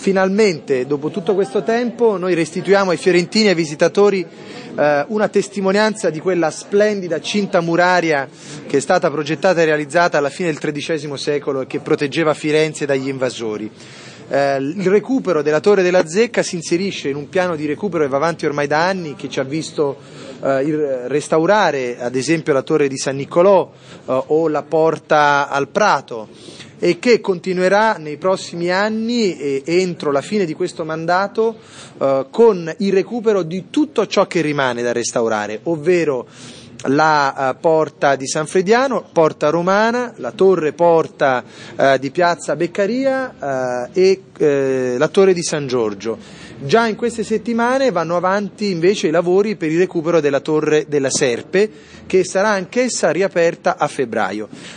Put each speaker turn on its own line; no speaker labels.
finalmente, dopo tutto questo tempo, noi restituiamo ai fiorentini e ai visitatori una testimonianza di quella splendida cinta muraria che è stata progettata e realizzata alla fine del XIII secolo e che proteggeva Firenze dagli invasori. Il recupero della Torre della Zecca si inserisce in un piano di recupero che va avanti ormai da anni, che ci ha visto restaurare ad esempio la Torre di San Niccolò o la Porta al Prato, e che continuerà nei prossimi anni e entro la fine di questo mandato con il recupero di tutto ciò che rimane da restaurare, ovvero la porta di San Frediano, porta romana, la torre porta di Piazza Beccaria e la torre di San Giorgio. Già in queste settimane vanno avanti invece i lavori per il recupero della torre della Serpe, che sarà anch'essa riaperta a febbraio.